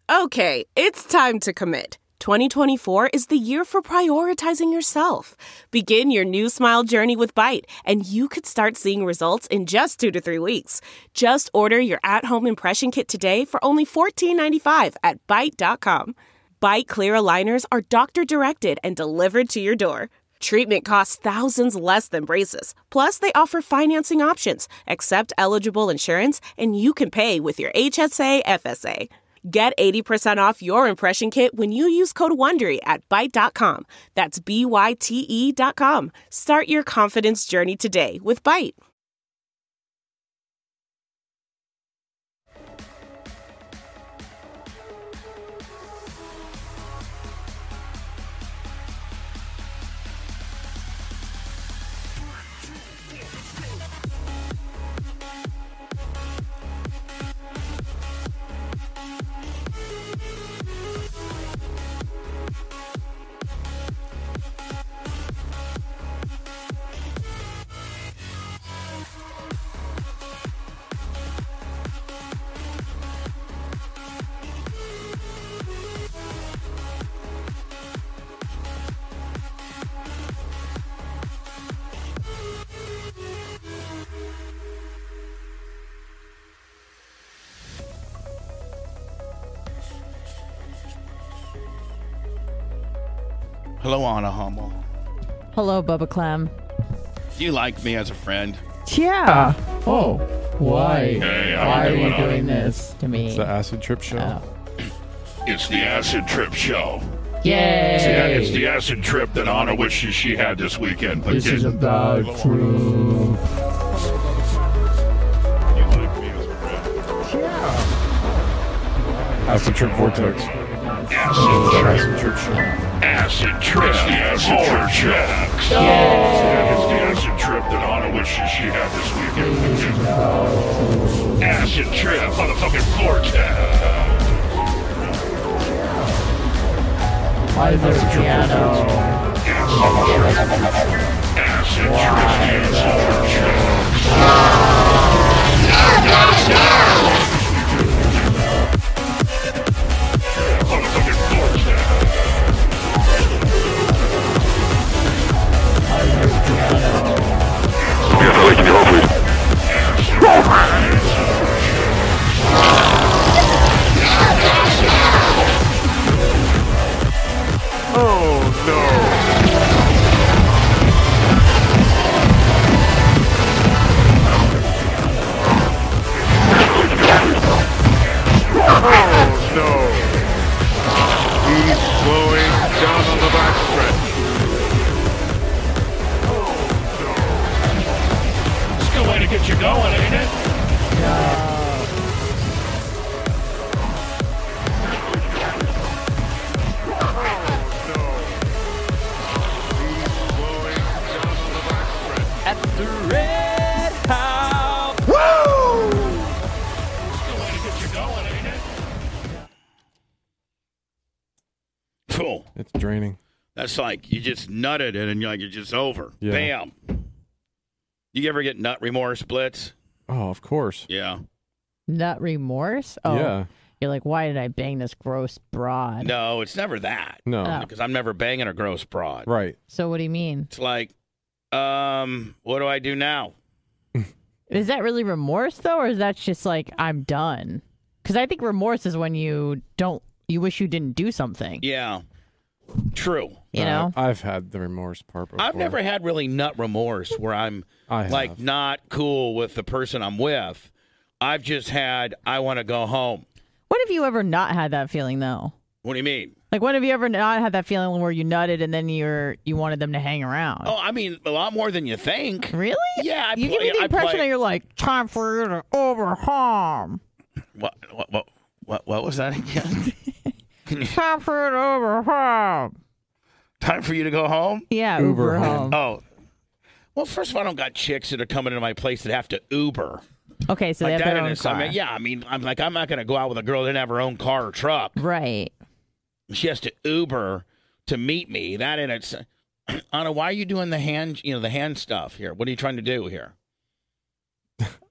Okay, it's time to commit. 2024 is the year for prioritizing yourself. Begin your new smile journey with Byte, and you could start seeing results in just 2 to 3 weeks. Just order your at-home impression kit today for only $14.95 at Byte.com. Byte Clear aligners are doctor-directed and delivered to your door. Treatment costs thousands less than braces. Plus, they offer financing options, accept eligible insurance, and you can pay with your HSA FSA. Get 80% off your impression kit when you use code WONDERY at Byte.com. That's BYTE.com. Start your confidence journey today with Byte. Hello, Anna Hummel. Hello, Bubba Clem. Do you like me as a friend? Yeah. Oh, why? Hey, Why are you doing this to me? It's the Acid Trip Show. Oh. It's the Acid Trip Show. Yay! Yeah, it's the Acid Trip that Anna wishes she had this weekend, but This is a didn't. bad trip. You like me as a friend? Acid Trip Vortex. Acid Trip. Acid Trip Show. Acid Trip. It's the Acid Trip Show. Yeah, it's the Acid Trip that Anna wishes she had this weekend, but didn't. Acid Trip, motherfucking vortex. Why is there a piano? Acid Trip. Acid Trip. Motherfucking vortex. Oh no! Oh no! He's slowing down on the backstretch. It's a good way to get you going, ain't it? At the Red House. It's a good way to get you going, ain't it? Cool. It's draining. That's like you just nutted it and you're like, it's just over. Yeah. Bam. You ever get nut remorse, Blitz? Oh, of course. Yeah. Nut remorse? Oh, Yeah. You're like, why did I bang this gross broad? No, it's never that. No. Oh. Because I'm never banging a gross broad. Right. So what do you mean? It's like, what do I do now? Is that really remorse though, or is that just like I'm done? Because I think remorse is when you wish you didn't do something. Yeah. True. You know? I've had the remorse part before. I've never had really nut remorse where I'm I like have. not cool with the person I'm with. I've just had, I want to go home. When have you ever not had that feeling though? What do you mean? Like when have you ever not had that feeling where you nutted and then you wanted them to hang around? Oh, I mean, a lot more than you think. Really? Yeah, You give me the impression that you're like, time for you to overharm. What was that again? Time for you to overharm. Time for you to go home? Yeah, Uber Uber home. home. Oh. Well, first of all, I don't got chicks that are coming into my place that have to Uber. Okay, so they have that their in own it. car. I mean, yeah, I mean, I'm like, I'm not going to go out with a girl that didn't have her own car or truck. Right. She has to Uber to meet me. That in it's Anna, why are you doing the hand stuff here? What are you trying to do here?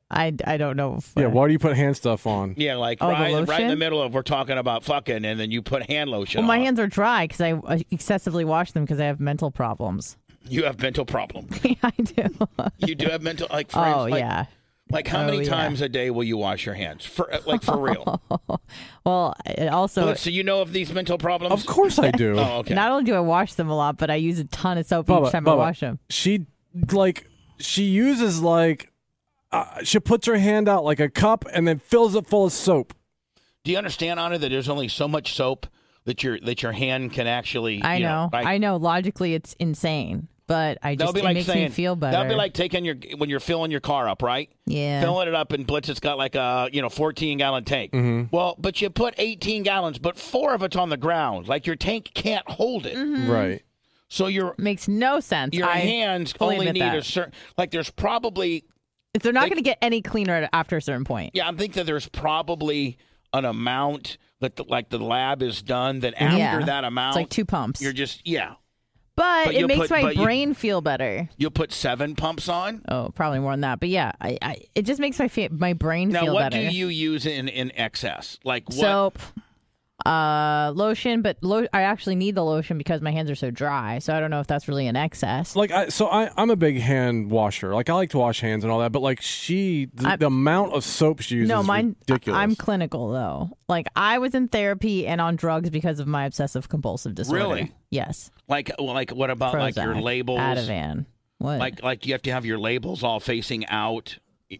I don't know. Yeah, why do you put hand stuff on? Yeah, like Oh, the right in the lotion? middle of we're talking about fucking, and then you put hand lotion Well, my on. hands are dry because I excessively wash them because I have mental problems. You have mental problems. Yeah, I do. You do have mental, like, for instance, like, yeah. Like, how many times a day will you wash your hands? For real. Well, it also. So you know of these mental problems? Of course I do. Oh, okay. Not only do I wash them a lot, but I use a ton of soap each time I wash them. She uses she puts her hand out like a cup and then fills it full of soap. Do you understand, Anna, that there's only so much soap that your hand can actually? I know. like, I know. Logically, it's insane, but it makes me feel better. That'd be like taking when you're filling your car up, right? Yeah. Filling it up, and Blitz, it's got like a 14-gallon tank. Mm-hmm. Well, but you put 18 gallons, but 4 of it's on the ground. Like your tank can't hold it. Mm-hmm. Right. So makes no sense. Your hands only need a certain. Like there's probably. They're not going to get any cleaner after a certain point. Yeah, I think that there's probably an amount that the lab is done that after that amount, it's like 2 pumps. You're just But it makes my brain feel better. You'll put 7 pumps on. Oh, probably more than that. But yeah, it just makes my brain feel better. Now, what do you use in excess? Like what? Soap, lotion, but I actually need the lotion because my hands are so dry. So I don't know if that's really an excess. I'm a big hand washer. Like I like to wash hands and all that, but like the amount of soap she uses is ridiculous. I'm clinical though. Like I was in therapy and on drugs because of my obsessive compulsive disorder. Really? Yes. Like what about Prozac, like your labels? Ativan. What? Like you have to have your labels all facing out.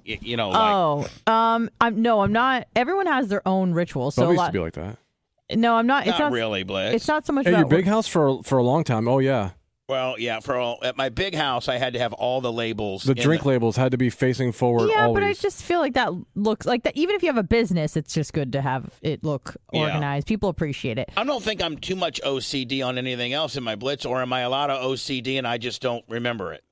I'm not. Everyone has their own ritual. So it used to be like that. No, I'm not. It's not really, Blitz. It's not so much At about your big house for a long time. Oh yeah. Well, yeah. At my big house, I had to have all the labels. The drink labels had to be facing forward. Yeah, always. but I just feel like that looks like that. Even if you have a business, it's just good to have it look organized. People appreciate it. I don't think I'm too much OCD on anything else in my Blitz, or am I a lot of OCD and I just don't remember it?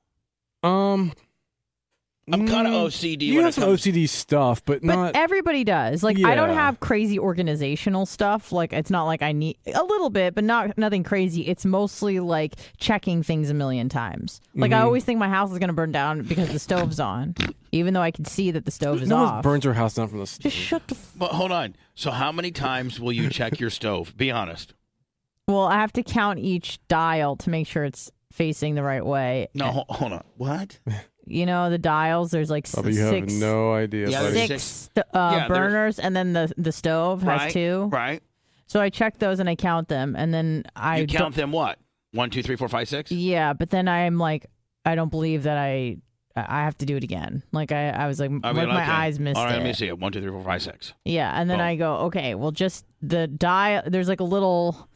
I'm kind of OCD. You have some OCD stuff, but not. Everybody does. Like I don't have crazy organizational stuff. Like it's not like I need a little bit, but nothing crazy. It's mostly like checking things a million times. Like I always think my house is going to burn down because the stove's on, even though I can see that the stove is off. No one burns her house down from the stove. Just shut the. But hold on. So how many times will you check your stove? Be honest. Well, I have to count each dial to make sure it's facing the right way. No, hold on. What? You know, the dials, there's like you have no idea. Yeah, buddy. six burners, and then the stove has 2. Right. So I check those and I count them, and then You count them what? 1, 2, 3, 4, 5, 6? Yeah, but then I'm like, I don't believe that I have to do it again. Like I was like, my eyes missed All right, it. let me see it. 1, 2, 3, 4, 5, 6. Yeah, and then I go, okay, well, just the dial. There's like a little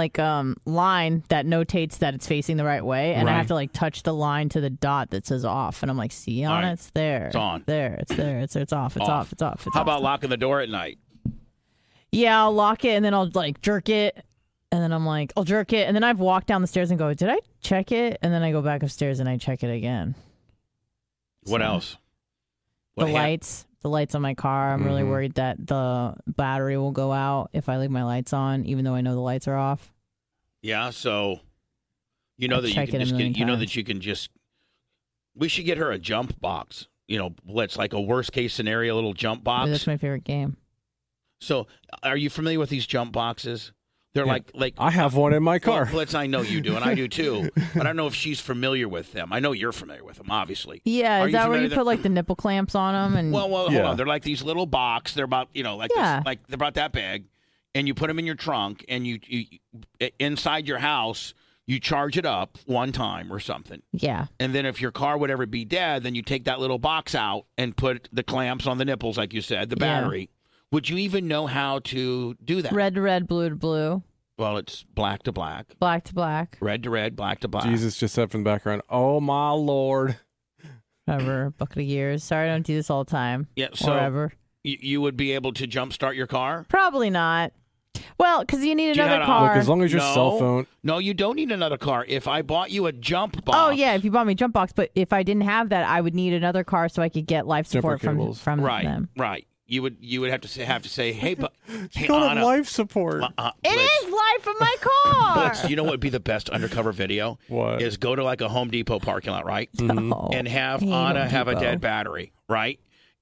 line that notates that it's facing the right way, and I have to like touch the line to the dot that says off, and I'm like, see on it? It's there. It's on. There. It's there. It's off. It's off. It's off. It's How off. about locking the door at night? Yeah, I'll lock it and then I'll like jerk it, and then I'm like, I'll jerk it, and then I've walked down the stairs and go, did I check it? And then I go back upstairs and I check it again. What else? The lights on my car. I'm really worried that the battery will go out if I leave my lights on, even though I know the lights are off. Yeah, so you know that you can just. We should get her a jump box. What's like a worst case scenario little jump box. That's my favorite game. So, are you familiar with these jump boxes? They're like I have one in my car. Blitz, I know you do, and I do too. But I don't know if she's familiar with them. I know you're familiar with them, obviously. Yeah, is that where you put like the nipple clamps on them? And well, hold on. They're like these little box. They're about this, like they're about that big, and you put them in your trunk, and you inside your house. You charge it up one time or something. Yeah. And then if your car would ever be dead, then you take that little box out and put the clamps on the nipples, like you said, the battery. Would you even know how to do that? Red to red, blue to blue. Well, it's black to black. Black to black. Red to red, black to black. Jesus just said from the background, oh, my Lord. Whatever, bucket of years. Sorry, I don't do this all the time. Yeah, so or ever. You would be able to jumpstart your car? Probably not. Well, because you need another car. Look, as long as your cell phone. No, you don't need another car. If I bought you a jump box. Oh, yeah, if you bought me a jump box. But if I didn't have that, I would need another car so I could get life support from them. Right. You would have to say, hey, hey, Anna, life support. It is life of my car. Blitz, you know what would be the best undercover video? What? Is go to like a Home Depot parking lot, right? No. And have Anna have a dead battery, right?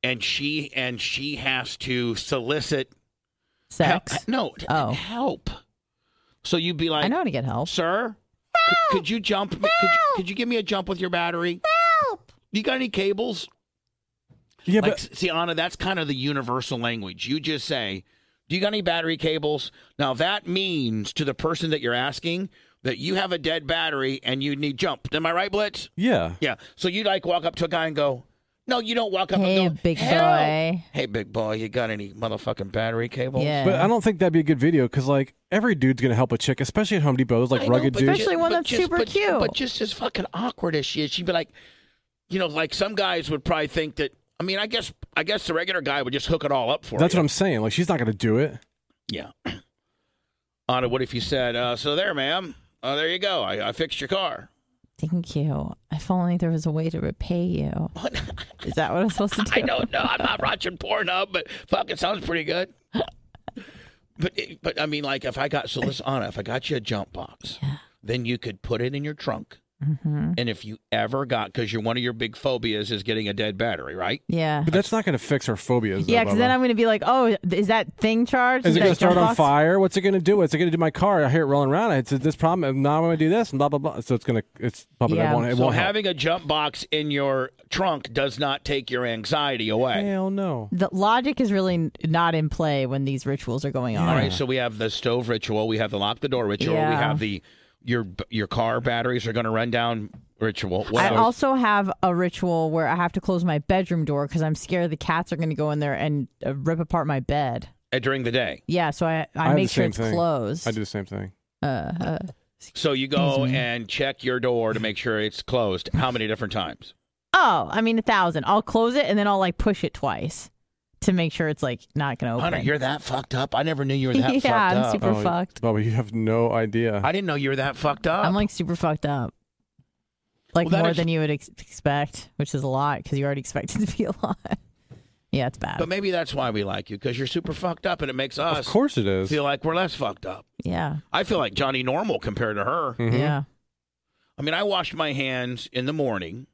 and she has to solicit sex. Help. So you'd be like, I know how to get help, sir. Could you jump? Could you give me a jump with your battery? Help. You got any cables? Yeah, like, but see, Anna, that's kind of the universal language. You just say, do you got any battery cables? Now, that means to the person that you're asking that you have a dead battery and you need jump. Am I right, Blitz? yeah. Yeah. So you like walk up to a guy and go, no, you don't walk up Hey, and go, big "Help." boy. Hey, big boy, you got any motherfucking battery cables? Yeah. But I don't think that'd be a good video because, like, every dude's going to help a chick, especially at Home Depot. Those, like, I know, rugged but dudes. Especially one that's super cute. But just as fucking awkward as she is, she'd be like, you know, like some guys would probably think that, I mean, I guess the regular guy would just hook it all up for That's you. what I'm saying. Like, she's not going to do it. Yeah. Anna, what if you said, so there, ma'am. There you go. I fixed your car. Thank you. If only there was a way to repay you. Is that what I'm supposed to do? I don't know. I'm not watching Pornhub, but fuck, it sounds pretty good. But I mean, like, if I got Anna, if I got you a jump box, then you could put it in your trunk. Mm-hmm. And if you ever got, because one of your big phobias is getting a dead battery, right? Yeah. But that's not going to fix her phobias. Yeah, though, because then Bubba. I'm going to be like, oh, is that thing charged? Is it going to that start jump on box? fire? What's it going to do? What's it going to do to my car? I hear it rolling around. It's this problem. And now I'm going to do this and blah, blah, blah. So it's probably, Yeah. it won't So help. having a jump box in your trunk does not take your anxiety away. Hell no. The logic is really not in play when these rituals are going on. All right, so we have the stove ritual. We have the lock the door ritual. Yeah. We have the your car batteries are going to run down ritual. What I else? also have a ritual where I have to close my bedroom door because I'm scared the cats are going to go in there and rip apart my bed. During the day. Yeah, so I have make the sure same it's thing. closed. I do the same thing. So you go Excuse me. and check your door to make sure it's closed. How many different times? Oh, I mean 1,000. I'll close it and then I'll like push it twice to make sure it's like not going to open. Hunter, you're that fucked up? I never knew you were that fucked Yeah, I'm up. super fucked. Bubba, you have no idea. I didn't know you were that fucked up. I'm like super fucked up. Like Well, that more is- than you would expect, which is a lot because you already expect it to be a lot. Yeah, it's bad. But maybe that's why we like you, because you're super fucked up, and it makes us Of course it is. feel like we're less fucked up. Yeah. I feel like Johnny Normal compared to her. Mhm. Yeah. I mean, I wash my hands in the morning.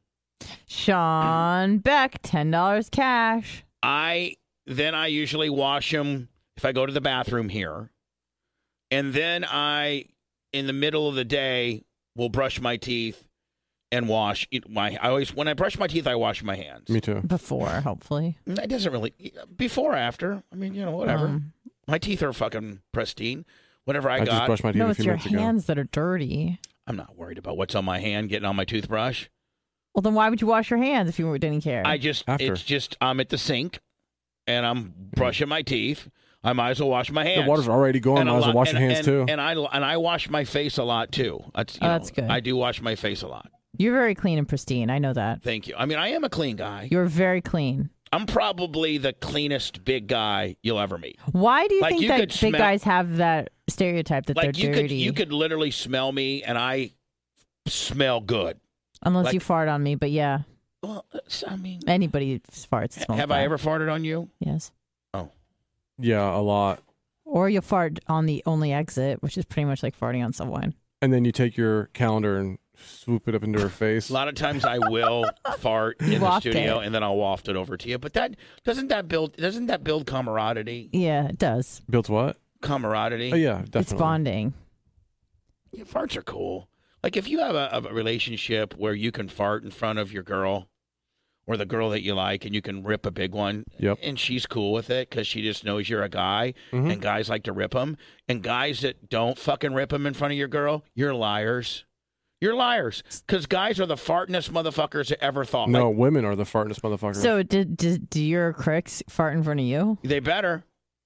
Sean Beck, $10 cash. Then I usually wash them if I go to the bathroom here. And then in the middle of the day, will brush my teeth and wash when I brush my teeth, I wash my hands. Me too. Before, hopefully. It doesn't really, before or after. I mean, whatever. My teeth are fucking pristine. Whatever I I just got, brushed my teeth No, a it's few your minutes ago. hands that are dirty. I'm not worried about what's on my hand getting on my toothbrush. Well, then why would you wash your hands if you didn't care? After. It's just, I'm at the sink and I'm brushing my teeth. I might as well wash my hands. The water's already going. Might as well wash your hands too. And I wash my face a lot too. That's good. I do wash my face a lot. You're very clean and pristine. I know that. Thank you. I mean, I am a clean guy. You're very clean. I'm probably the cleanest big guy you'll ever meet. Why do you Like, think you that could big smell- guys have that stereotype that Like they're dirty? you could literally smell me, and I smell good. Unless like- you fart on me, but yeah. Well, I mean, Anybody farts smells have I bad. ever farted on you? Yes. Yeah, a lot. Or you'll fart on the only exit, which is pretty much like farting on someone. And then you take your calendar and swoop it up into her face. A lot of times I will fart in the Waft studio, it. and then I'll waft it over to you. But doesn't that build camaraderie? Yeah, it does. Built what? Camaraderie. Oh yeah, definitely. It's bonding. Yeah, farts are cool. Like if you have a relationship where you can fart in front of your girl or the girl that you like, and you can rip a big one, Yep. and she's cool with it because she just knows you're a guy, Mhm. and guys like to rip them, and guys that don't fucking rip them in front of your girl, you're liars. You're liars because guys are the fartingest motherfuckers that ever thought. No, Like, women are the fartest motherfuckers. So, do your cricks fart in front of you? they better.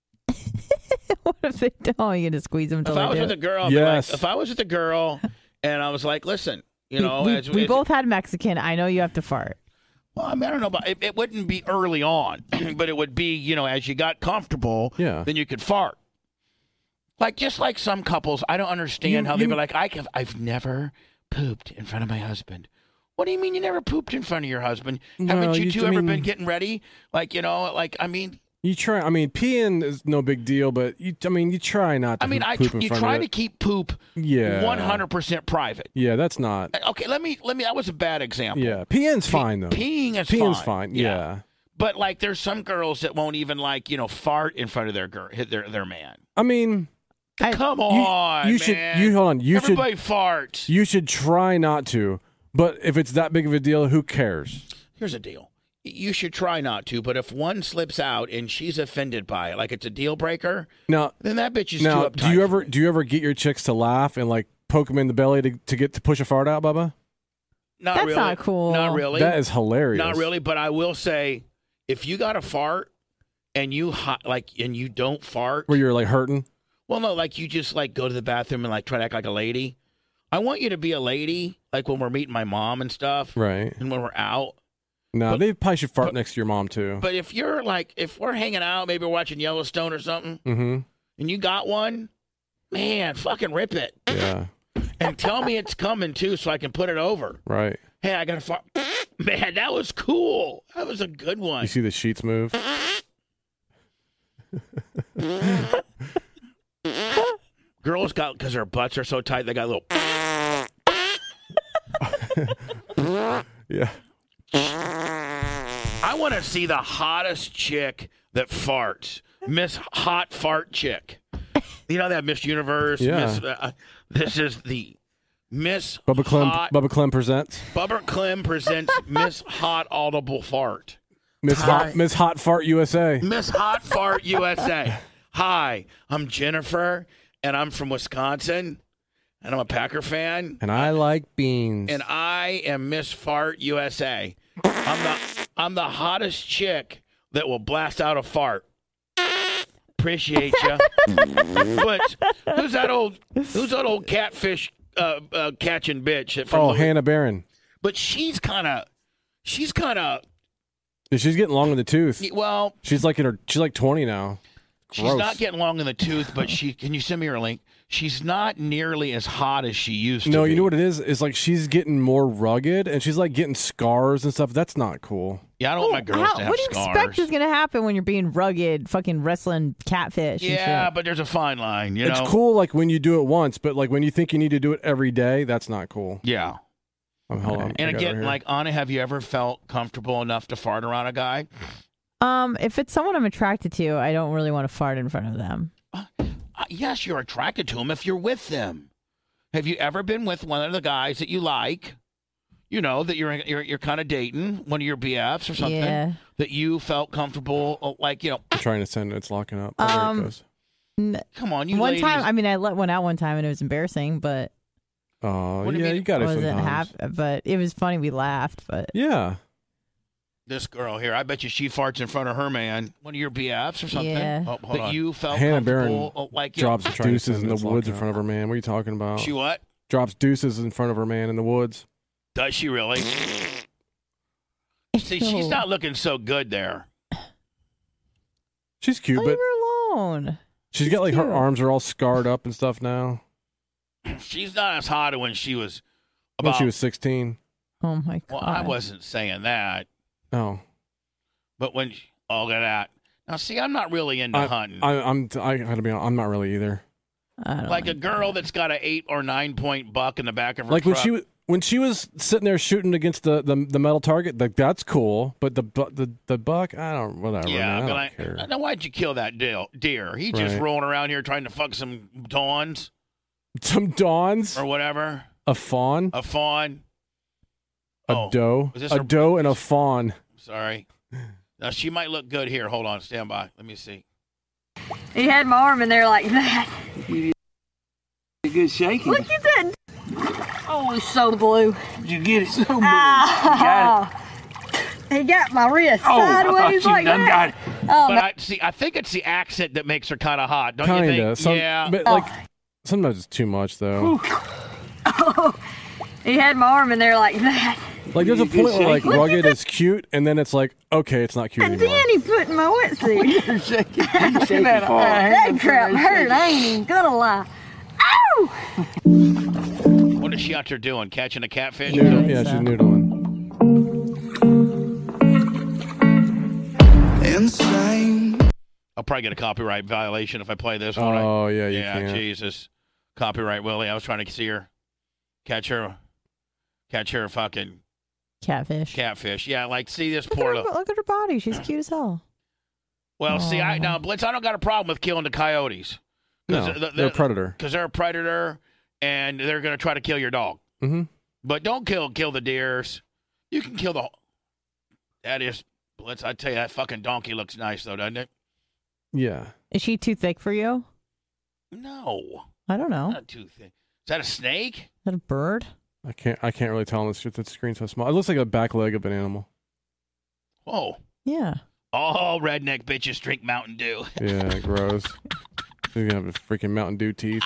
What if they don't? You gonna squeeze them If until I they was do? with a girl, I'd be Yes. like, if I was with a girl, and I was like, listen, you know, we both had Mexican. I know you have to fart. Well, I mean, I don't know, but it wouldn't be early on, but it would be, as you got comfortable, Yeah. then you could fart. Like, just like some couples, I don't understand how they'd be like, I've never pooped in front of my husband. What do you mean you never pooped in front of your husband? No, Haven't you you- two I ever mean- been getting ready? Like, I mean, you try. I mean, peeing is no big deal, but you try not to. poop in you front try of to it. keep poop Yeah. 100% private. Yeah, that's not. Okay, let me, that was a bad example. Yeah, peeing's fine though. Peeing is Peeing's fine. fine. Yeah. But like, there's some girls that won't even like fart in front of their man. I mean, come on, you should. man. Hold on. Everybody farts. You should try not to. But if it's that big of a deal, who cares? Here's the deal. You should try not to, but if one slips out and she's offended by it, like it's a deal breaker, then that bitch is too uptight. Do you ever get your chicks to laugh and like poke them in the belly to push a fart out, Bubba? That's not cool. Not really. That is hilarious. Not really, but I will say, if you got a fart and you don't fart, where you're like hurting. Well, no, like you just like go to the bathroom and like try to act like a lady. I want you to be a lady, like when we're meeting my mom and stuff, right? And when we're out. No, they probably should fart next to your mom too. But if you're like, if we're hanging out, maybe we're watching Yellowstone or something, and you got one, man, fucking rip it. Yeah. And tell me it's coming too, so I can put it over. Right. Hey, I got a fart. Man, that was cool. That was a good one. You see the sheets move. Girls got, because their butts are so tight, they got a little. Yeah. I want to see the hottest chick that farts. Miss Hot Fart Chick. You know that Miss Universe? Yeah. This is the Miss Bubba Clem presents. Bubba Clem presents Miss Hot Audible Fart. Miss Hot Fart USA. Miss Hot Fart USA. Hi, I'm Jennifer, and I'm from Wisconsin, and I'm a Packer fan. And I like beans. And I am Miss Fart USA. I'm the hottest chick that will blast out a fart. Appreciate you. But who's that old catfish catching bitch? Hannah Barron. But she's kind of. She's getting long in the tooth. Well, she's like 20 now. Gross. She's not getting long in the tooth, but can you send me her link? She's not nearly as hot as she used to be. No, you know what it is? It's like she's getting more rugged, and she's like getting scars and stuff. That's not cool. Yeah, I don't want my girls to have scars. What do you expect is going to happen when you're being rugged, fucking wrestling catfish? Yeah, but there's a fine line, It's cool like when you do it once, but like when you think you need to do it every day, that's not cool. Yeah. Hold on. And again, like, Anna, have you ever felt comfortable enough to fart around a guy? If it's someone I'm attracted to, I don't really want to fart in front of them. Yes, you're attracted to them if you're with them. Have you ever been with one of the guys that you like? You know, that you're kind of dating, one of your BFs or something. Yeah. That you felt comfortable, like, I'm trying to send it. It's locking up. There it goes. Come on, you ladies. Time, I mean, I let one out one time and it was embarrassing, but. Oh, yeah, you got it sometimes. But it was funny. We laughed, but. Yeah. This girl here, I bet you she farts in front of her man, one of your BFs or something. Yeah. That you felt Hannah comfortable, Barron like drops deuces in the woods in front of her man. What are you talking about? She what? Drops deuces in front of her man in the woods. Does she really? See, she's not looking so good there. She's cute, Leave her alone. She's got like her arms are all scarred up and stuff now. She's not as hot as when she was when she was 16. Oh my god. Well, I wasn't saying that. Oh. But when look at that. Now, see, I'm not really into hunting. I gotta be honest, I'm not really either. Like a girl that's got an 8 or 9 point buck in the back of her truck. Like when she was sitting there shooting against the metal target, like that's cool. But the buck, I don't whatever. Yeah, man, I don't care. Now why'd you kill that deer? He just rolling around here trying to fuck some dawns. Some dawns or whatever. A fawn. A fawn. A doe. A doe and a fawn. Sorry. Now, she might look good here. Hold on. Stand by. Let me see. He had my arm in there like that. A good shaking. Look at that. Oh, it's so blue. Did you get it so blue? You got it. He got my wrist I sideways thought like you done that. got But it. I think it's the accent that makes her kind of hot, don't you think? Yeah. But like, sometimes it's too much, though. Oh, he had my arm in there like that. Like, there's a point where, like, rugged is cute, and then it's like, okay, it's not cute anymore. And then he put in my wetsuit. You're shaking. That crap hurt. I ain't even gonna lie. Ow! What is she out there doing? Catching a catfish? Yeah, she's noodling. Insane. I'll probably get a copyright violation if I play this one. Oh, yeah, you can. Yeah, Jesus. Copyright Willie. I was trying to see her. Catch her fucking Catfish. Catfish. Yeah, like, see this Look poor at, little... look at her body. She's cute as hell. Well, see, now, Blitz, I don't got a problem with killing the coyotes. No, they're a predator. Because they're a predator, and they're going to try to kill your dog. Mm-hmm. But don't kill the deers. You can kill the... That is... Blitz, I tell you, that fucking donkey looks nice, though, doesn't it? Yeah. Is she too thick for you? No. I don't know. Not too thick. Is that a snake? Is that a bird? I can't really tell on the screen's so small. It looks like a back leg of an animal. Whoa. Yeah. All redneck bitches drink Mountain Dew. Yeah, gross. You're gonna have a freaking Mountain Dew teeth.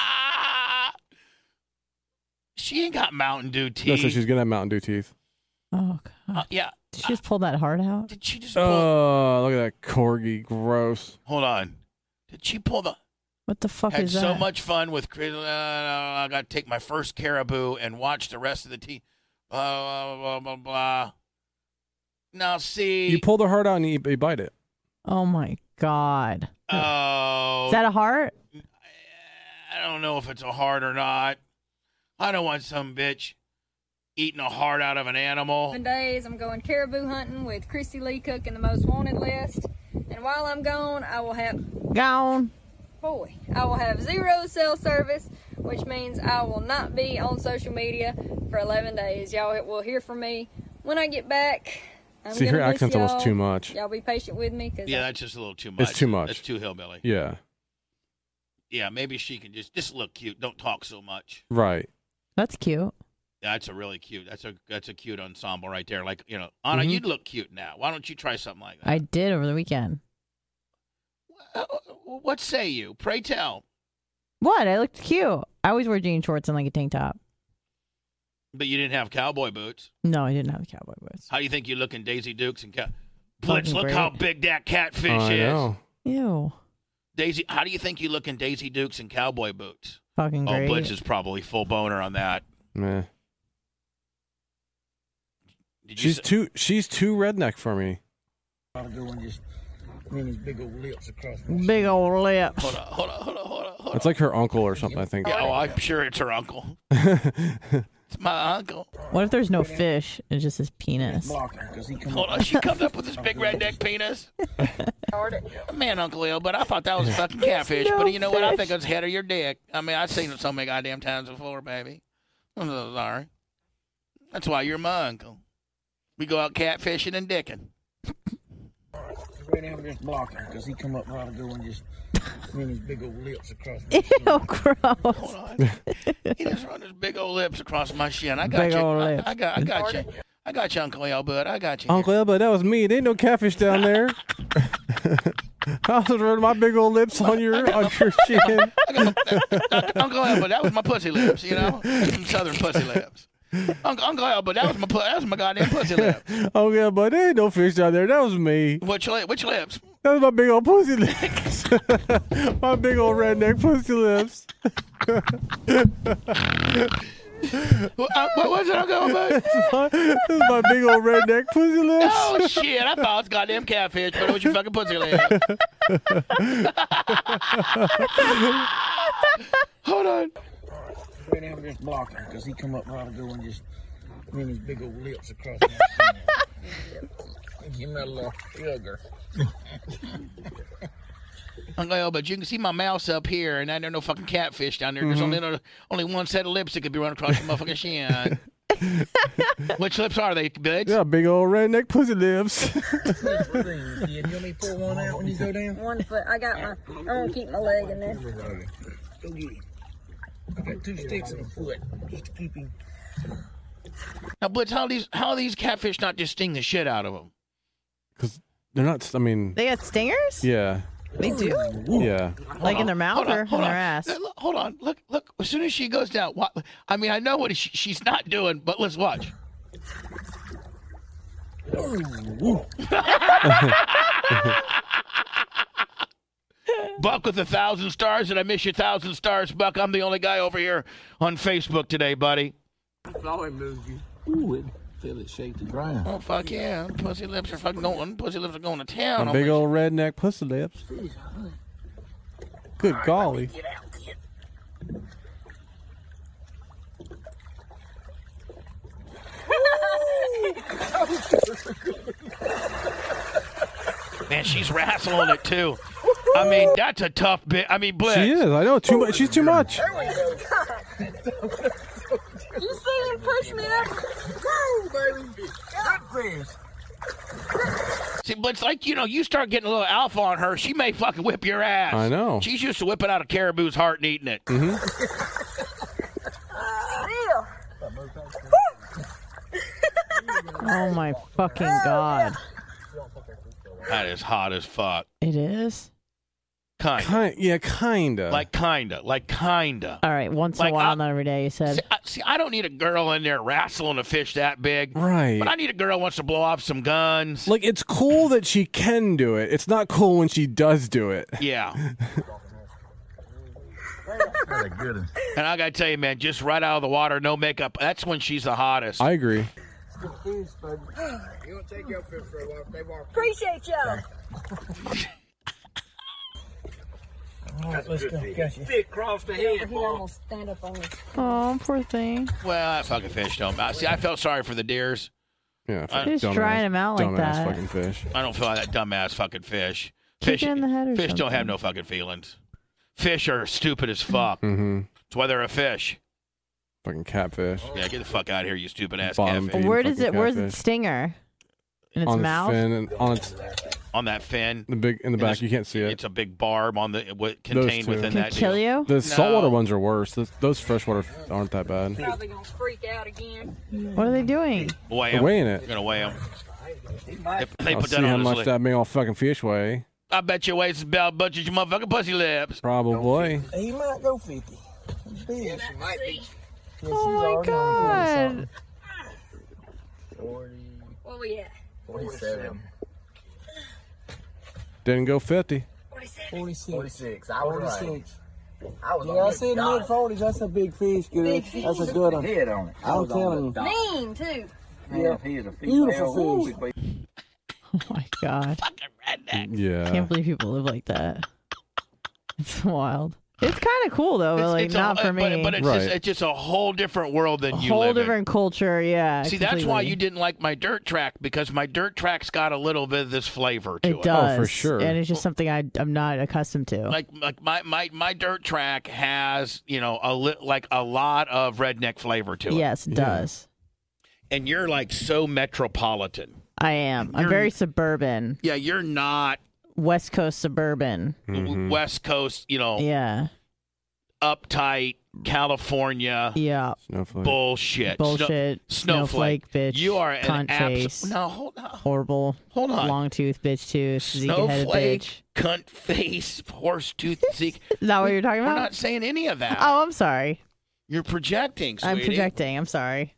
She ain't got Mountain Dew teeth. No, so she's gonna have Mountain Dew teeth. Oh, God. Yeah. Did she just pull that heart out? Did she just pull... Oh, look at that corgi. Gross. Hold on. Did she pull the... What the fuck Had is that? so much fun with... I got to take my first caribou and watch the rest of the teeth. Blah, blah, blah, blah. Now, see... You pull the heart out and you bite it. Oh, my God. Oh. Is that a heart? I don't know if it's a heart or not. I don't want some bitch eating a heart out of an animal. 7 days, I'm going caribou hunting with Christy Lee Cook in the Most Wanted list. And while I'm gone, I will have... Gone. Boy, I will have 0 cell service, which means I will not be on social media for 11 days. Y'all will hear from me when I get back. See, her accent's almost too much. Y'all be patient with me. Yeah, that's just a little too much. It's too much. That's too hillbilly. Yeah. Yeah, maybe she can just look cute. Don't talk so much. Right. That's cute. Yeah, that's a really cute. That's a cute ensemble right there. Like, Anna, you'd look cute now. Why don't you try something like that? I did over the weekend. What say you? Pray tell. What? I looked cute. I always wear jean shorts and like a tank top. But you didn't have cowboy boots. No, I didn't have cowboy boots. How do you think you look in Daisy Dukes and Blitz? Look great. how big that catfish I is. know. Ew. Daisy, how do you think you look in Daisy Dukes and cowboy boots? Fucking great. Oh, Blitz is probably full boner on that. Meh. She's too redneck for me. I'll go and just run his big old lips across my Big old lips. Hold on. It's like her uncle or something, I think. Yeah, oh, I'm sure it's her uncle. It's my uncle. What if there's no fish? It's just his penis. Hold on, she comes up with this big redneck penis. Man, Uncle L, but I thought that was a fucking catfish. No But you know what? I fish. think it's head of your dick. I mean, I've seen it so many goddamn times before, baby. I'm so sorry. That's why you're my uncle. We go out catfishing and dicking. Right now I'm just blocking because he come up and I'll go and just run his big old lips across my Ew, Hold gross. on. He just run his big old lips across my shin. I got Big you. old lips. I got you. I got you, Uncle L, bud. I got you. Uncle Elba, that was me. There ain't no catfish down there. I was running my big old lips on your chin. Uncle L, but that was my pussy lips, Some southern pussy lips. Uncle L, but that was my goddamn pussy lips. Oh yeah, but there ain't no fish down there. That was me. Which lips? That was my big old pussy lips. My big old redneck pussy lips. What was it, Uncle L? This is my big old redneck pussy lips. Oh shit! I thought it was goddamn catfish, but it was your fucking pussy lips. Hold on. Right now I'm just blocking because he come up and I'll go and just run his big old lips across my shin. Give me a little sugar. Uncle L, but you can see my mouse up here, and I don't know fucking catfish down there. There's only one set of lips that could be running across your motherfucking shin. Which lips are they, bitch? Yeah, big old redneck pussy lips. Do you want me to pull one out when you go down? 1 foot. I want to keep my leg in there. Go get him. I got 2 sticks and a foot just to keep him. Now, Blitz, how are these catfish not just sting the shit out of them? Because they're not, I mean. They got stingers? Yeah. They do? Yeah. Like in their mouth or in their ass? Hold on. Look. As soon as she goes down, I mean, I know what she's not doing, but let's watch. Buck with 1,000 stars, and I miss you 1,000 stars, Buck. I'm the only guy over here on Facebook today, buddy. Flower moved you. Ooh, it feel it shake the ground. Oh, fuck yeah. Pussy lips are fucking going. Pussy lips are going to town. My big old redneck pussy lips. Good golly. Get out, kid. Man, she's wrestling it too. I mean, that's a tough bit. I mean, Blitz. She is. I know. Too much. She's too much. You see him push me up? Woo, baby. Good fish. See, Blitz, like, you start getting a little alpha on her, she may fucking whip your ass. I know. She's used to whipping out a caribou's heart and eating it. Mm-hmm. Oh my fucking God. That is hot as fuck. It is? Kinda. Yeah, kinda. Like kinda. All right, once in a while, not every day, you said. See, I don't need a girl in there wrestling a fish that big. Right. But I need a girl who wants to blow off some guns. Like, it's cool that she can do it. It's not cool when she does do it. Yeah. That's a good one. And I gotta tell you, man, just right out of the water, no makeup, that's when she's the hottest. I agree. Good fish, baby. You want to take your fish for a walk? They walk. Appreciate y'all. All right, let's go. Stick across the head, He almost stand up on me. Oh, poor thing. Well, that fucking fish don't. See, I felt sorry for the deers. Yeah. Just drying him out like that. Fucking fish. I don't feel like that dumbass fucking fish. Kick it in the head or Fish don't something. have no fucking feelings. Fish are stupid as fuck. Mm-hmm. That's why they're a fish. Fucking catfish. Yeah, get the fuck out of here, you stupid ass Bottom catfish. feed. Where does fucking it? Where's catfish. its stinger? In its on mouth? The fin and on its On that fin. in the back. You can't see it. It's a big barb on the contained two. within Can that it kill deal. you? The saltwater No. ones are worse. Those freshwater aren't that bad. Probably gonna freak out again. What are they doing? Weigh They're 'em. weighing it. You're gonna weigh them. They I'll put see that how on much his that big old fucking fish weigh. I bet you it weighs about much as your motherfucking pussy lips. Probably. He might go 50. He's big. Yes, you might be. Oh my God. 40, What we at? 47. Didn't go 50. 46. I was right. 46. I was Yeah, on I this said dot. mid-40s. That's a big fish, good. Big fish. That's a good one. Head on it. I I'm was on telling the you. dot. Mean too. Yeah. He is a Beautiful female. fish. Oh my God. Yeah. Can't believe people live like that. It's wild. It's kind of cool though, but like It's not for me. But it's, Right. it's just a whole different world than you Whole live different culture, yeah. in. See, that's why completely. you didn't like my dirt track, because my dirt track's got a little bit of this flavor to it. It does. for sure. And it's just something I'm not accustomed to. Like my dirt track has, like a lot of redneck flavor to it. Yes, it does. And you're like so metropolitan. I am. I'm You're- very suburban. Yeah, you're not West Coast suburban. West Coast, Yeah. uptight California Yeah. Snowflake. bullshit. Bullshit. Snowflake. Bitch. You are an cunt face. No, hold on. Horrible. Hold on. Long tooth, bitch tooth. Zeke-headed Snowflake, bitch. cunt face, horse tooth, Zeke. Is that what you're talking We're about? not saying any of that. Oh, I'm sorry. You're projecting, sweetie. I'm projecting. I'm sorry.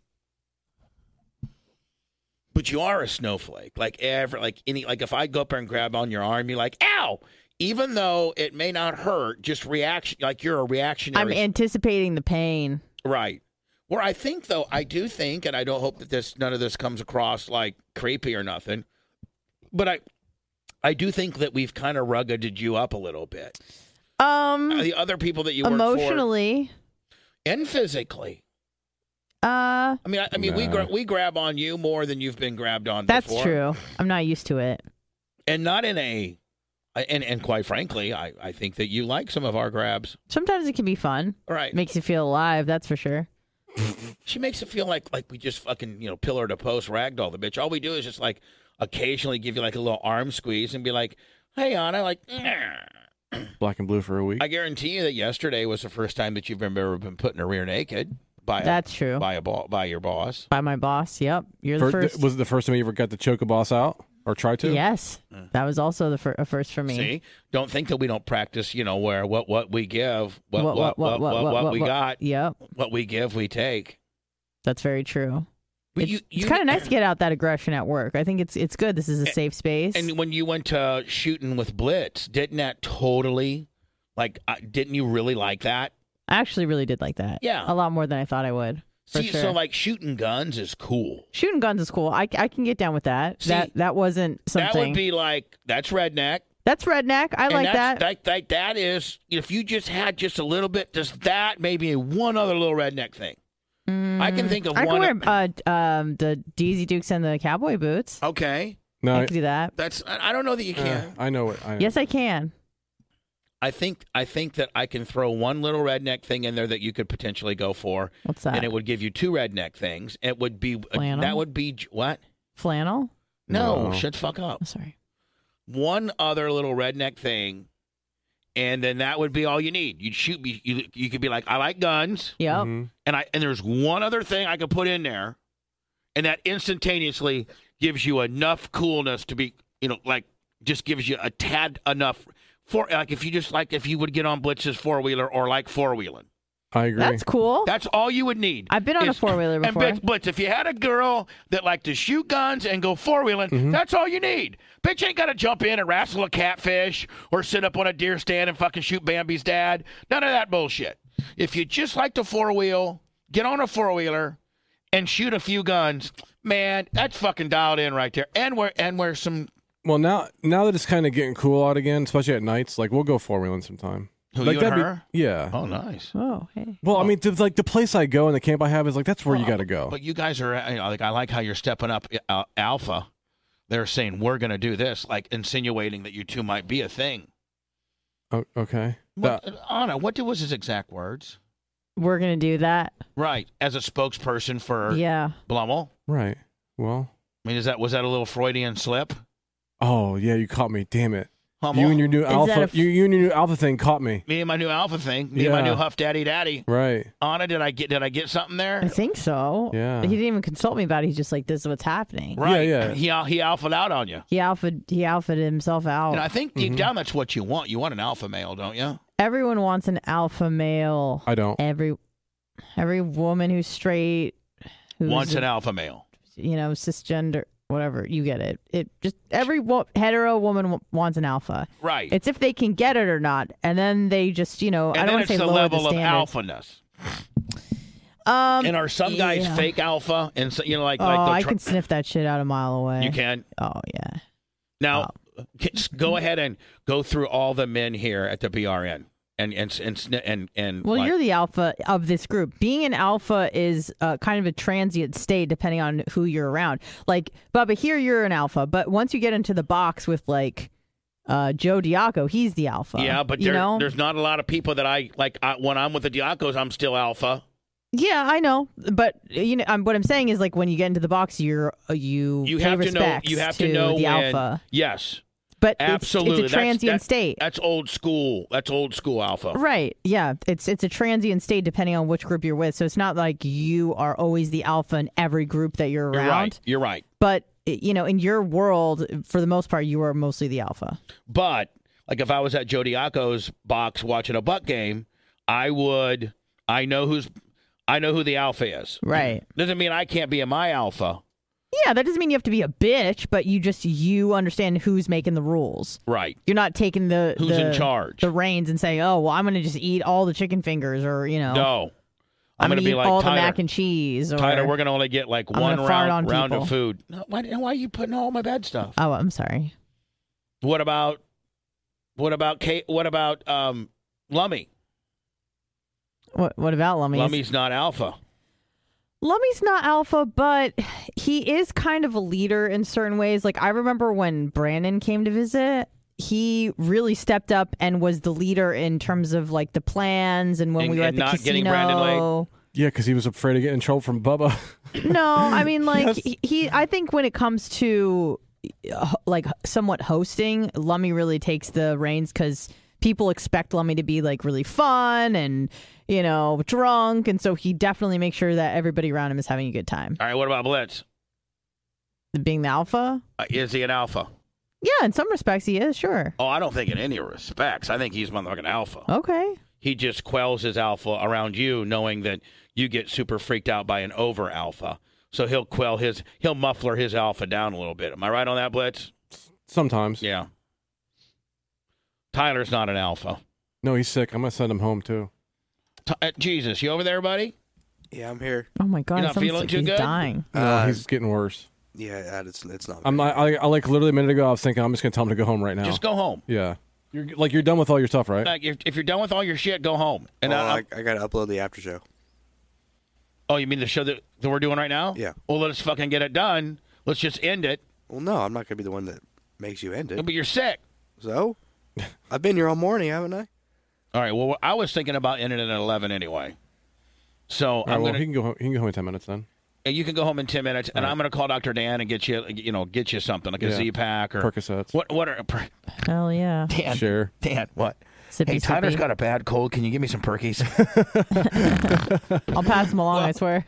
But you are a snowflake. Like if I go up there and grab on your arm, you're like, ow! Even though it may not hurt, just reaction, like you're a reactionary. I'm anticipating the pain. Right. Where I think, though, I do think, and I don't hope that none of this comes across like creepy or nothing, but I do think that we've kind of ruggeded you up a little bit. The other people that you work Emotionally. for, and physically. Uh, I mean, we grab on you more than you've been grabbed on that's before. true. I'm not used to it. And not in a, and quite frankly, I think that you like some of our grabs. Sometimes it can be fun. Right. Makes you feel alive, that's for sure. She makes it feel like we just fucking, pillar to post ragdoll the bitch. All we do is just like occasionally give you like a little arm squeeze and be like, hey, Anna, like, Black and blue for a week. I guarantee you that yesterday was the first time that you've ever been put in a rear naked That's true. by your boss. By my boss, yep. You're the first. Was it the first time you ever got to choke a boss out or try to? Yes. That was also the a first for me. See, don't think that we don't practice. Where what we give, what we got. Yep. What we give, we take. That's very true. But It's kind of nice to get out that aggression at work. I think it's good. This is a safe space. And when you went to shooting with Blitz, didn't that totally, didn't you really like that? I actually really did like that. Yeah. A lot more than I thought I would. For sure. So shooting guns is cool. Shooting guns is cool. I can get down with that. See, that wasn't something. That would be that's redneck. That's redneck. I like that. That is, if you just had just a little bit, just that maybe one other little redneck thing. I can think of I one. can wear the Deezy Dukes and the cowboy boots. Okay. No, I can do that. I don't know that you can. I know it. Yes, I can. I think that I can throw one little redneck thing in there that you could potentially go for. What's that? And it would give you two redneck things. It would be Flannel? that would be what? Flannel? No, shut the fuck up. Oh, sorry. One other little redneck thing, and then that would be all you need. You'd shoot me. You could be like, I like guns. Yep. Mm-hmm. And there's one other thing I could put in there, and that instantaneously gives you enough coolness to be, like just gives you a tad enough for like if you would get on Blitz's 4-wheeler or like 4-wheeling. I agree. That's cool. That's all you would need. I've been on a 4-wheeler before. And Blitz, if you had a girl that liked to shoot guns and go 4-wheeling, that's all you need. Bitch ain't got to jump in and wrestle a catfish or sit up on a deer stand and fucking shoot Bambi's dad. None of that bullshit. If you just like to 4-wheel, get on a 4-wheeler and shoot a few guns, man, that's fucking dialed in right there. And wear some. Well, now that it's kind of getting cool out again, especially at nights, like we'll go 4-wheeling sometime. Who, like you and her? Yeah. Oh, nice. Oh, hey. Well, I mean, the place I go and the camp I have is like that's where you got to go. But you guys are like I like how you're stepping up alpha. They're saying we're going to do this, like insinuating that you two might be a thing. Oh, okay. Anna, what was his exact words? We're going to do that. Right, as a spokesperson for Blummel. Right. Well, I mean, was that a little Freudian slip? Oh yeah, you caught me. Damn it. Hummel? You and your new alpha. You and your new alpha thing caught me. Me and my new alpha thing. Me and my new Huff Daddy. Right. Anna, did I get something there? I think so. Yeah. He didn't even consult me about it. He's just like, this is what's happening. Right. Yeah. He alphaed out on you. He alphaed himself out. And I think deep down that's what you want. You want an alpha male, don't you? Everyone wants an alpha male. I don't. Every woman who's straight wants an alpha male. Cisgender. Whatever, you get it. It just every hetero woman wants an alpha. Right. It's if they can get it or not, and then they just, and I don't want to say the lower level the standards. of alphaness. And are some guys fake alpha? And so, I can sniff that shit out a mile away. You can. Oh yeah. Now, go ahead and go through all the men here at the BRN. And well, you're the alpha of this group. Being an alpha is kind of a transient state depending on who you're around. Like, Bubba, here you're an alpha, but once you get into the box with like Joe Diaco, he's the alpha. Yeah, but there's not a lot of people that I like. When I'm with the Diacos, I'm still alpha. Yeah, I know, but what I'm saying is like when you get into the box, you have to know. You have to know the when, alpha. Yes. But absolutely, it's a transient state. That's old school. That's old school alpha. Right. Yeah. It's a transient state depending on which group you're with. So it's not like you are always the alpha in every group that you're around. You're right. But in your world, for the most part, you are mostly the alpha. But like if I was at Joe Diaco's box watching a Buck game, I know who the alpha is. Right. Doesn't mean I can't be in my alpha. Yeah, that doesn't mean you have to be a bitch, but you understand who's making the rules. Right. You're not taking who's in charge, the reins, and saying, "Oh, well, I'm going to just eat all the chicken fingers," or No, I'm going to be eat like all Tyler, the mac and cheese. Or Tyler, we're going to only get like one round of food. No, why are you putting all my bad stuff? Oh, I'm sorry. What about Kate? What about Lummy? What about Lummy? Lummy's not alpha. Lummy's not alpha, but he is kind of a leader in certain ways. Like, I remember when Brandon came to visit, he really stepped up and was the leader in terms of, like, the plans and when we were at the not casino. Getting Brandon laid. Yeah, because he was afraid of getting in trouble from Bubba. No, I mean, like, Yes. I think when it comes to, like, somewhat hosting, Lummy really takes the reins because people expect Lummy to be, like, really fun and, drunk. And so he definitely makes sure that everybody around him is having a good time. All right, what about Blitz? Being the alpha? Is he an alpha? Yeah, in some respects he is, sure. Oh, I don't think in any respects. I think he's motherfucking alpha. Okay. He just quells his alpha around you, knowing that you get super freaked out by an over alpha. So he'll muffler his alpha down a little bit. Am I right on that, Blitz? Sometimes. Yeah. Tyler's not an alpha. No, he's sick. I'm going to send him home, too. Jesus, you over there, buddy? Yeah, I'm here. Oh, my God. You're not feeling too he's good? dying. No, he's getting worse. Yeah, it's not. I'm not, I like literally a minute ago, I was thinking I'm just going to tell him to go home right now. Just go home. Yeah. You're done with all your stuff, right? Like if you're done with all your shit, go home. And I got to upload the after show. Oh, you mean the show that we're doing right now? Yeah. Well, let's fucking get it done. Let's just end it. Well, no, I'm not going to be the one that makes you end it. But you're sick. So? I've been here all morning, haven't I? All right. Well, I was thinking about ending it at 11 anyway. So I'm gonna. He can go home. He can go home in 10 minutes then. And you can go home in 10 minutes, and I'm going to call Dr. Dan and get you something like a Z-Pack or Percocets. What are? Hell yeah. Dan, sure. Dan, what? Sippy, hey, Tyler's sippy. got a bad cold. Can you give me some Perkies? I'll pass them along, I swear.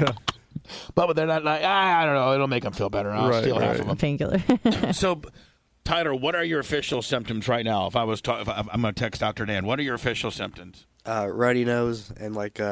But they're not. I don't know. It'll make them feel better. I'll steal half of them. Painkiller. So, Tyler, what are your official symptoms right now? If I'm going to text Dr. Dan, what are your official symptoms? Runny nose and like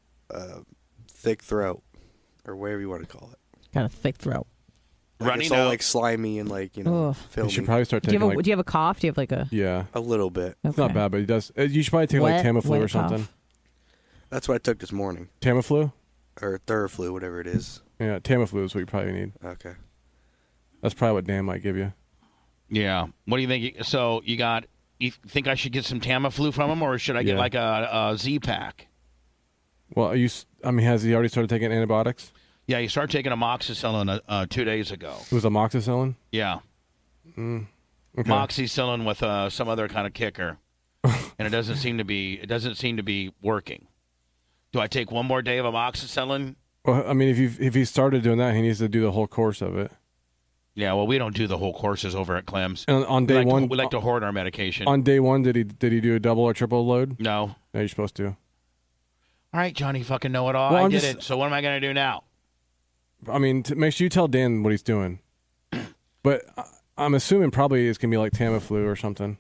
thick throat, or whatever you want to call it. Got a thick throat. Like Runny it's all nose. like slimy and like filmy. You should probably start Do you, taking. do you have a cough? Do you have like a? Yeah, a little bit. It's not bad, but he does. You should probably take like Tamiflu or something. Cough. That's what I took this morning. Tamiflu or Theraflu, whatever it is. Yeah, Tamiflu is what you probably need. Okay. That's probably what Dan might give you. Yeah. What do you think? So you think I should get some Tamiflu from him, or should I get like a Z-Pack? Well, has he already started taking antibiotics? Yeah, he started taking amoxicillin 2 days ago. It was amoxicillin? Yeah. Okay. Amoxicillin with some other kind of kicker, and it doesn't seem to be working. Do I take one more day of amoxicillin? Well, I mean, if he started doing that, he needs to do the whole course of it. Yeah, well, we don't do the whole courses over at Clem's. And on day one, we like to hoard our medication. On day one, did he do a double or triple load? No. No, you're supposed to. All right, Johnny, fucking know it all. Well, I did it. So what am I going to do now? I mean, make sure you tell Dan what he's doing. But I'm assuming probably it's going to be like Tamiflu or something.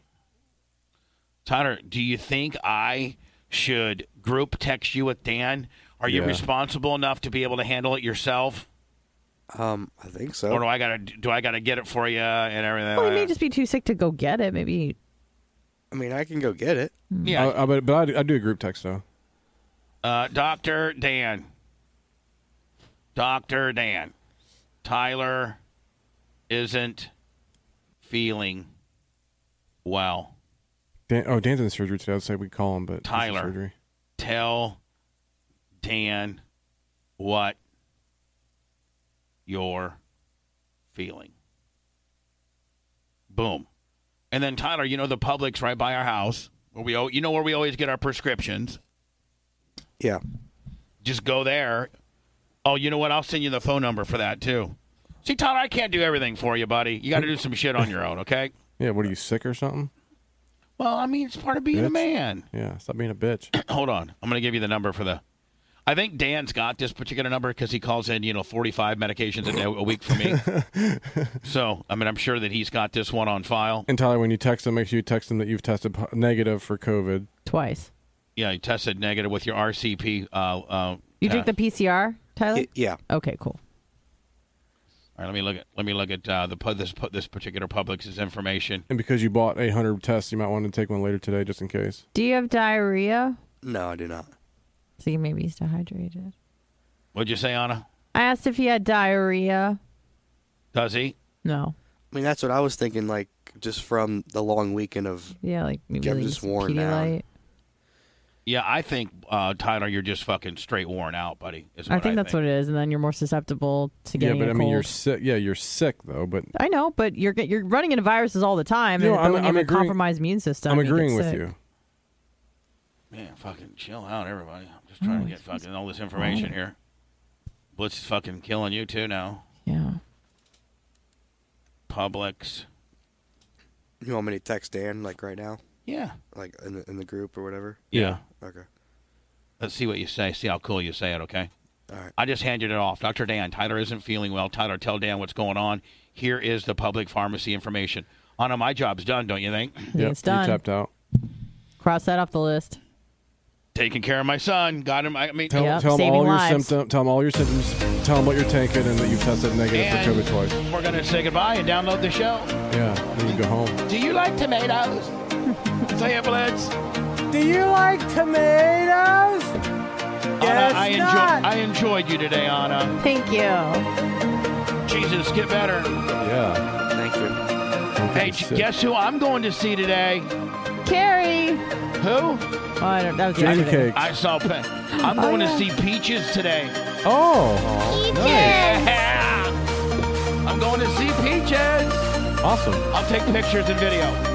Tyler, do you think I should group text you with Dan? Are you responsible enough to be able to handle it yourself? I think so. Or do I gotta get it for you and everything? Well, he may just be too sick to go get it. Maybe. I mean, I can go get it. Yeah. But I do a group text though. Dr. Dan. Dr. Dan. Tyler isn't feeling well. Dan's in surgery today. I'd say we call him, but Tyler, surgery. Tell Dan what you're feeling. Boom. And then Tyler, the Publix right by our house, where we always get our prescriptions. Yeah. Just go there. Oh, you know what? I'll send you the phone number for that too. See, Tyler, I can't do everything for you, buddy. You got to do some shit on your own, okay? Yeah. What are you, sick or something? Well, I mean, it's part of being a man. Yeah. Stop being a bitch. Hold on. I'm going to give you the number for the. I think Dan's got this particular number because he calls in, 45 medications a week for me. So, I mean, I'm sure that he's got this one on file. And Tyler, when you text him, make sure you text him that you've tested negative for COVID. Twice. Yeah, you tested negative with your RCP. You took the PCR, Tyler? Yeah. Okay, cool. All right, let me look at this particular Publix's information. And because you bought 800 tests, you might want to take one later today just in case. Do you have diarrhea? No, I do not. See, maybe he's dehydrated. What'd you say, Anna? I asked if he had diarrhea. Does he? No. I mean, that's what I was thinking, like, just from the long weekend of... Yeah, like maybe I'm just worn down. Yeah, I think, Tyler, you're just fucking straight worn out, buddy. I think that's what it is, and then you're more susceptible to getting a cold. Yeah, but I mean, you're sick. Yeah, you're sick, though. But I know, but you're running into viruses all the time, and when you have a compromised immune system, I'm agreeing with you. Man, fucking chill out, everybody. I'm just trying to get fucking all this information here. Blitz is fucking killing you, too, now. Yeah. Publix. You want me to text Dan, like, right now? Yeah. Like, in the group or whatever? Yeah. Okay. Let's see what you say. See how cool you say it, okay? All right. I just handed it off. Dr. Dan, Tyler isn't feeling well. Tyler, tell Dan what's going on. Here is the public pharmacy information. Anna, my job's done, don't you think? Yeah, it's done. You tapped out. Cross that off the list. Taking care of my son. Got him. I mean, tell him all your symptoms. Tell him all your symptoms. Tell him what you're taking and that you've tested negative for COVID twice. We're gonna say goodbye and download the show. Yeah, then you can go home. Do you like tomatoes? Say it, Blitz. Do you like tomatoes? Anna, I enjoyed you today, Anna. Thank you. Jesus, get better. Yeah. Thank you. Hey, guess who I'm going to see today? Carrie. Who? That was Jamie yesterday. cakes. I saw. I'm going to see Peaches today. Oh, Peaches. Yeah. I'm going to see Peaches. Awesome. I'll take pictures and video.